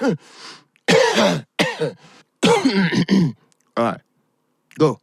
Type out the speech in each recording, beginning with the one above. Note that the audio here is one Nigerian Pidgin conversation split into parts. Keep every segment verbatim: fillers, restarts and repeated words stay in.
Alright, go.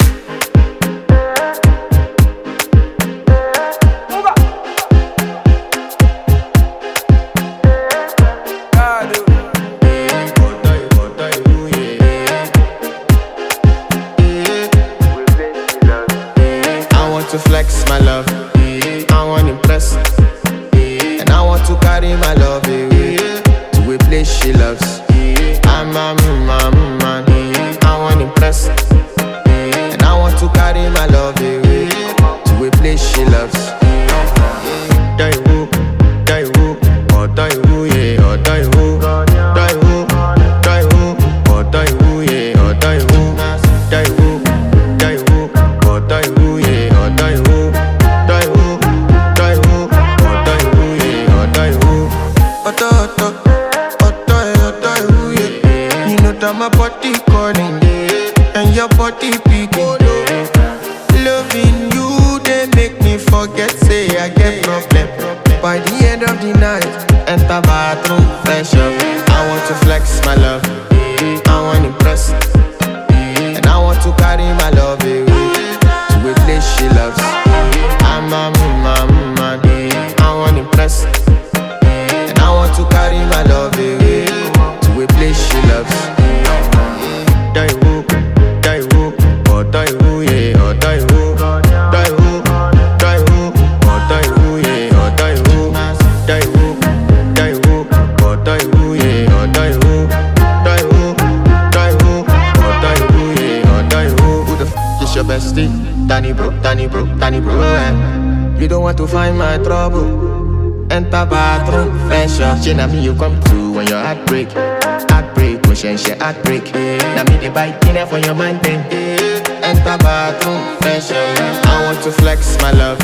To flex my love, I want impress, and I want to carry my love away to a place she loves. I'm a man, man, I want impress, and I want to carry my love away to a place she loves. Die woo, die woo, oh die woo, yeah, oh die woo, die woo, die woo, oh die woo, yeah, oh die woo, die woo, die woo, oh die woo, yeah. My body calling, and your body beating. Loving you, they make me forget, say I get problem. By the end of the night, enter bathroom, fresh up. I want to flex my love, I want impress, and I want to carry my love away to a place she loves. I'm a man, man, I want impress, and I want to carry my love away to a place she loves. Die woo, die woo, oh die woo, yeah, oh die woo, die woo, die woo, oh die woo, yeah, oh die woo, die woo, die woo, oh die woo, yeah, oh die woo, die woo, die woo, oh die woo, yeah, oh die woo. Who the f is your bestie? Danny bro, Danny bro, Danny bro, eh? You don't want to find my trouble. Enter bathroom, fresh up. She na me you come to when your heart break. Heartbreak, motion she heartbreak. Now me the bite dinner for your man then. Enter bathroom, fresh up. I want to flex my love,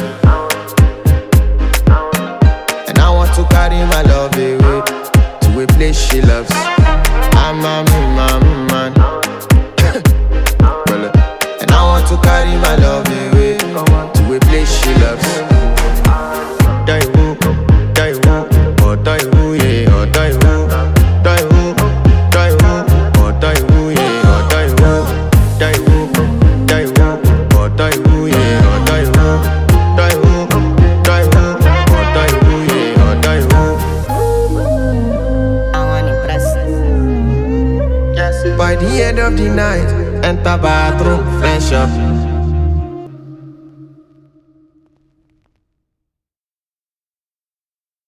and I want to carry my love away to a place she loves. I'm a man, man, and I want to carry my love away to a place she loves. Die woo, die woo, oh die woo, yeah, oh die woo, die woo, die woo, oh die woo, yeah, oh die woo, die woo, die woo, oh die woo, yeah, oh die woo, die woo, die woo, oh die woo, yeah, oh die woo. I want impress. Yes. By the end of the night, enter bathroom, fresh up.